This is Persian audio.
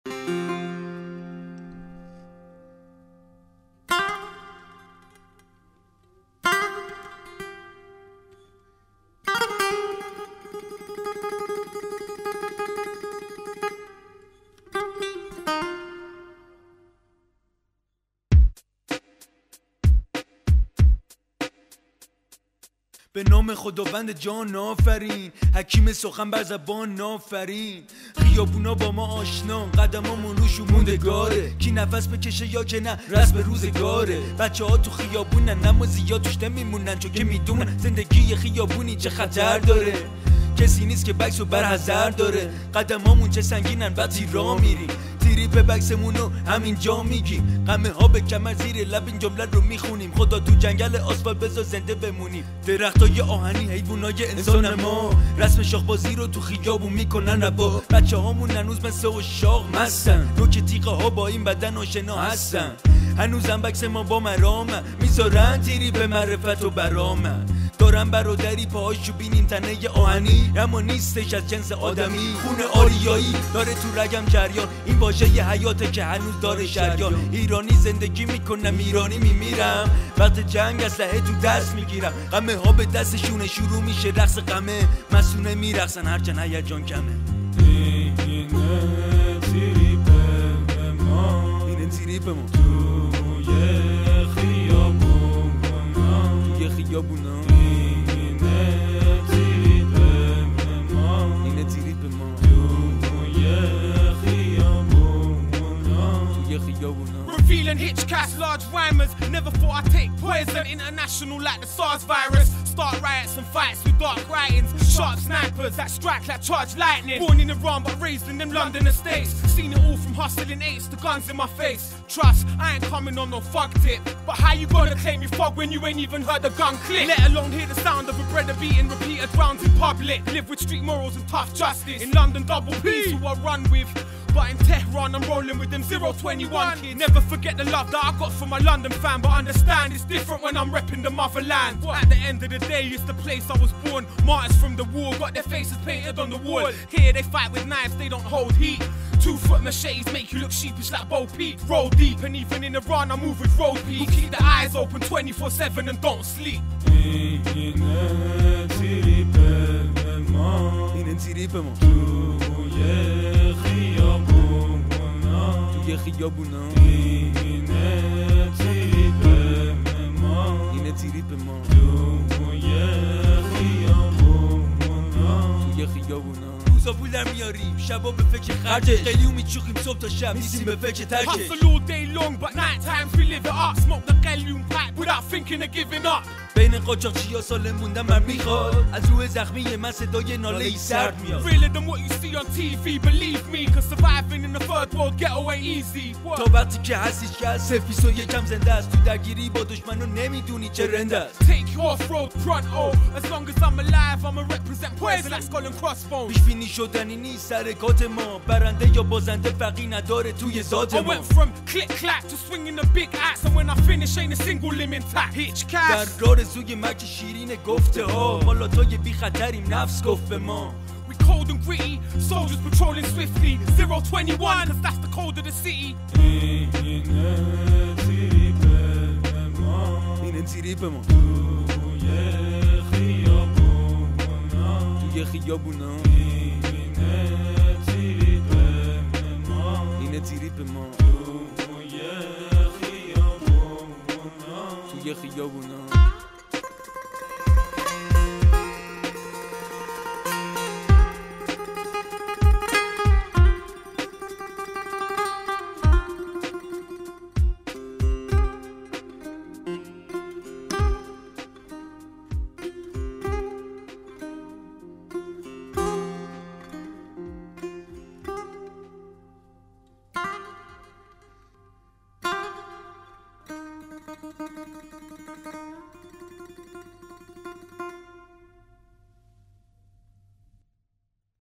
به نام خداوند جان آفرین، حکیم سخن بر زبان آفرین. خیابونا با ما آشنا، قدمامون روش موندگاره. کی نفس بکشه یا که نه رسم روزگاره. بچه ها تو خیابونن اما زیاد توش نمیمونن، چون که میدونن زندگی خیابونی چه خطر داره. کسی نیست که بکس و برحذر داره. قدمامون چه سنگینن وقتی راه میریم، تیری به بکسمونو همینجا میگیم. قمه ها به کمر زیر لب این جمله رو میخونیم. خدا تو جنگل آسفالت بذار زنده بمونیم. درختای آهنی حیوانای انسان ما، رسم شاخبازی رو تو خیابون میکنن روا. بچه هامون هنوز مثل و شاق مستن، نوک تیغه ها با این بدن آشنا هستن. هنوزم بکس ما با مرامه، میذارن تیری به معرفت و برامه. دارم برادری پاهاشو بینیم تنه آهنی، اما نیستش از جنس آدمی. خون آریایی داره تو رگم جریان، این واژه ی حیاته که هنوز داره شریان. ایرانی زندگی میکنم، ایرانی میمیرم. وقت جنگ اسلحه تو دست میگیرم. غمه ها به دستشونه، شروع میشه رقص غمه. مسونه میرقصن هرچند هیجان کمه. اینه تریپ ما، اینه تریپ ما توی خیابونا، توی خیابونا. Revealing hitchcats, large rhymers. Never thought I'd take poison. International like the SARS virus. Start riots and fights with dark writings. Sharp snipers that strike like charged lightning. Born in Iran but raised in them London estates. Seen it all from hustling apes to guns in my face. Trust, I ain't coming on no fuck tip. But how you gonna claim you fog when you ain't even heard a gun click? Let alone hear the sound of a brother beating repeated rounds in public. Live with street morals and tough justice. In London double P's who I run with. But in Tehran I'm rolling with them 021 kids. Never forget the love that I got from my London fan, but understand it's different when I'm repping the motherland. At the end of the day, it's the place I was born. Martyrs from the war got their faces painted on the wall. Here they fight with knives, they don't hold heat. 2-foot machetes make you look sheepish like Bo Peep. Roll deep, and even in Iran I move with road peak. Keep the eyes open 24/7 and don't sleep. اینه تریپ ما، اینه تریپ ما توی خیابونا، توی خیابونا. اینه تریپ ما، اینه تریپ ما توی خیابونا، توی خیابونا. روزا پول در میاریم، شبا به فکر خرجه. قلیون میچوخیم صبح تا شب، نیستیم به فکر ترکش. Hustle all day long but night times we live it up. Smoke the Gallium pipe without thinking of giving up. بین قاچاقچیا سال موندم من میخواد، از روح زخمی من صدای ناله ای سرد میاد. Realer than what you see on TV, believe me, cause surviving in the third world get away easy. تا وقتی که هستیش که از سفیس و یکم زنده است، تو درگیری با دشمنو نمیدونی چه رنده است. Take you off-road pronto, as long as I'm alive I'ma represent poison like skull and crossbones. پیشبینی شدنی نیست حرکات ما، برنده یا بازنده فرقی نداره توی ذات I ما. went from click-clack to swinging the big axe, and when I finish ain't a single limb intact. در Hitchcast. راه رسوی مرگ شیرین گفته ها، ما لاتای بی خطریم نفس گفت به ما. We cold and gritty, soldiers patrolling swiftly. 021, cause that's the code of the city. اینه تریپ ما، اینه تریپ ما توی خیابونا، توی خیابونا. اینه تریپ ما، اینه تریپ ما توی خیابونا، توی خیابونا.